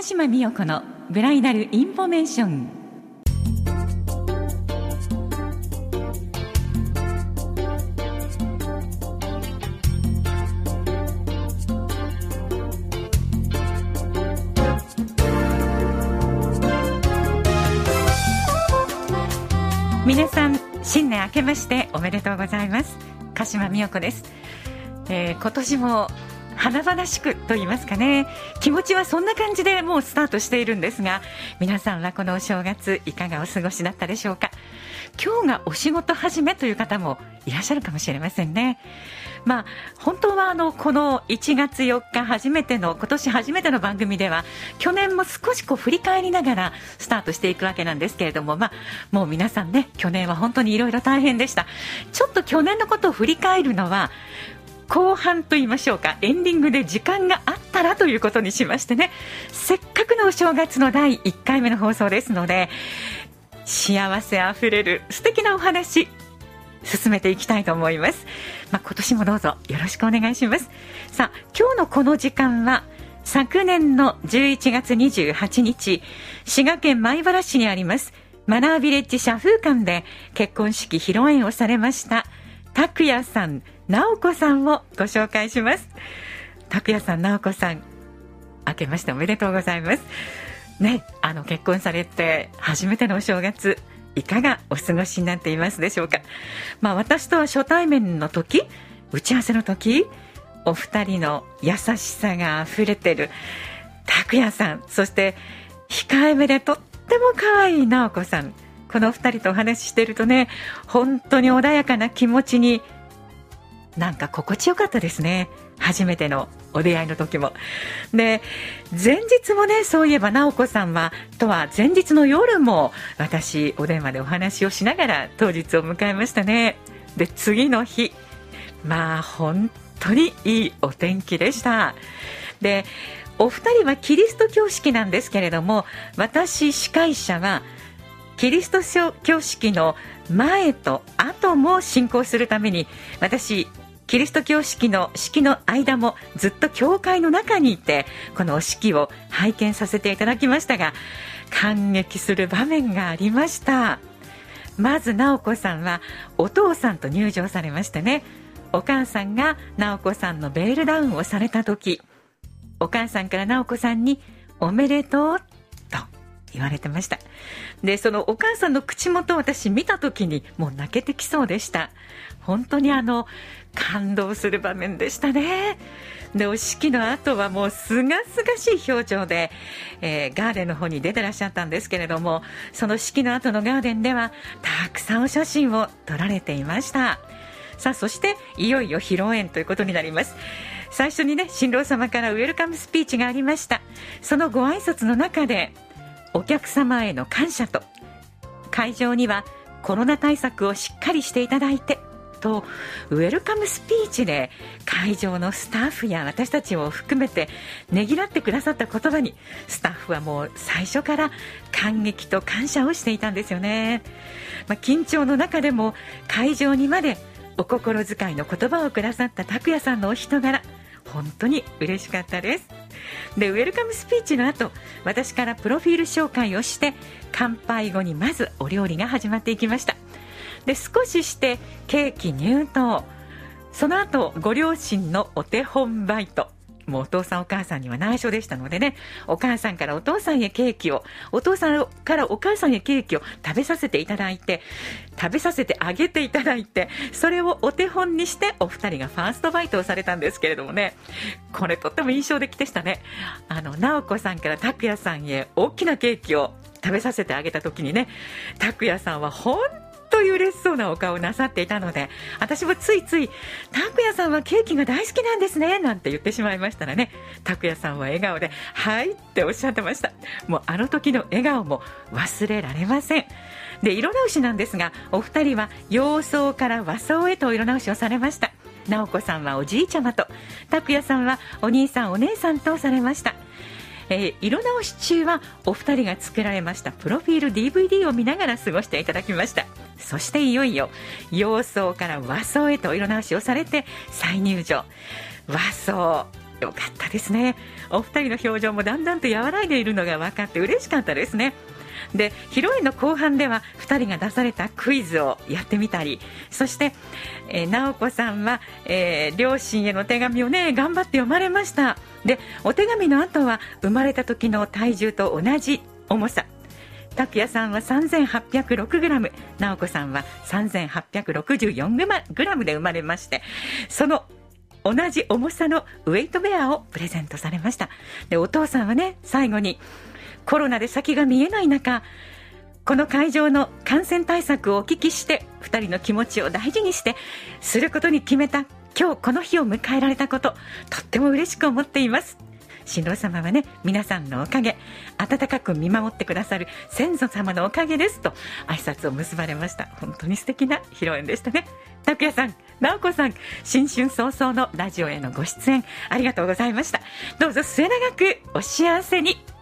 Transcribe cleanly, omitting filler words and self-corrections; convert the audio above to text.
島美代子のブライダルインフォメーション。皆さん新年明けましておめでとうございます。鹿島美代子です。今年も華々しくと言いますかね、気持ちはそんな感じでもうスタートしているんですが、皆さんはこのお正月いかがお過ごしだったでしょうか。今日がお仕事始めという方もいらっしゃるかもしれませんね。本当はこの1月4日今年初めての番組では去年も少し振り返りながらスタートしていくわけなんですけれども、もう皆さんね、去年は本当にいろいろ大変でした。ちょっと去年のことを振り返るのは後半と言いましょうか、エンディングで時間があったらということにしましてね、せっかくのお正月の第1回目の放送ですので、幸せあふれる素敵なお話進めていきたいと思います。今年もどうぞよろしくお願いします。さあ、今日のこの時間は昨年の11月28日滋賀県米原市にありますマナービレッジ社風館で結婚式披露宴をされました拓也さん、直子さんをご紹介します。拓也さん、直子さん、明けましておめでとうございますね。結婚されて初めてのお正月いかがお過ごしになっていますでしょうか。私とは初対面の時、打ち合わせの時、お二人の優しさがあふれてる拓也さん、そして控えめでとっても可愛い直子さん、この二人とお話ししているとね、本当に穏やかな気持ちになんか心地よかったですね。初めてのお出会いの時もで、前日もね、そういえば直子さんは前日の夜も私お電話でお話をしながら当日を迎えましたね。で、次の日本当にいいお天気でした。で、お二人はキリスト教式なんですけれども、私司会者はキリスト教式の前と後も進行するために、私キリスト教式の間もずっと教会の中にいてこの式を拝見させていただきましたが、感激する場面がありました。まず直子さんはお父さんと入場されましてね、お母さんが直子さんのベールダウンをされた時、お母さんから直子さんにおめでとうと言われてました。で、そのお母さんの口元を私見た時にもう泣けてきそうでした。本当に感動する場面でしたね。で、お式の後はもうすがすがしい表情で、ガーデンの方に出てらっしゃったんですけれども、その式の後のガーデンではたくさんお写真を撮られていました。さあ、そしていよいよ披露宴ということになります。最初にね、新郎様からウェルカムスピーチがありました。そのご挨拶の中でお客様への感謝と、会場にはコロナ対策をしっかりしていただいてとウェルカムスピーチで会場のスタッフや私たちを含めてねぎらってくださった言葉に、スタッフはもう最初から感激と感謝をしていたんですよね。緊張の中でも会場にまでお心遣いの言葉をくださった拓也さんのお人柄、本当に嬉しかったです。で、ウェルカムスピーチの後、私からプロフィール紹介をして乾杯後にまずお料理が始まっていきました。で、少ししてケーキ入刀、その後ご両親のお手本バイト、もうお父さんお母さんには内緒でしたのでね、お母さんからお父さんへケーキを、お父さんからお母さんへケーキを食べさせてあげていただいて、それをお手本にしてお二人がファーストバイトをされたんですけれどもね、これとっても印象的でしたね。直子さんから拓也さんへ大きなケーキを食べさせてあげた時にね、拓也さんは本当に嬉しそうなお顔をなさっていたので、私もついつい拓也さんはケーキが大好きなんですねなんて言ってしまいましたらね、拓也さんは笑顔ではいっておっしゃってました。もうあの時の笑顔も忘れられません。で、色直しなんですが、お二人は洋装から和装へと色直しをされました。直子さんはおじいちゃまと、拓也さんはお兄さんお姉さんとされました。色直し中はお二人が作られましたプロフィール DVD を見ながら過ごしていただきました。そしていよいよ洋装から和装へと色直しをされて再入場。和装よかったですね。お二人の表情もだんだんと和らいでいるのが分かって嬉しかったですね。で、披露宴の後半では2人が出されたクイズをやってみたり、そして、直子さんは、両親への手紙をね頑張って読まれました。で、お手紙の後は生まれた時の体重と同じ重さ、拓也さんは 3806g、 直子さんは 3864g で生まれまして、その同じ重さのウェイトベアをプレゼントされました。で、お父さんはね、最後にコロナで先が見えない中、この会場の感染対策をお聞きして2人の気持ちを大事にしてすることに決めた今日この日を迎えられたこと、とっても嬉しく思っています。新郎様はね、皆さんのおかげ、温かく見守ってくださる先祖様のおかげですと挨拶を結ばれました。本当に素敵な披露宴でしたね。拓也さん、直子さん、新春早々のラジオへのご出演ありがとうございました。どうぞ末永くお幸せに。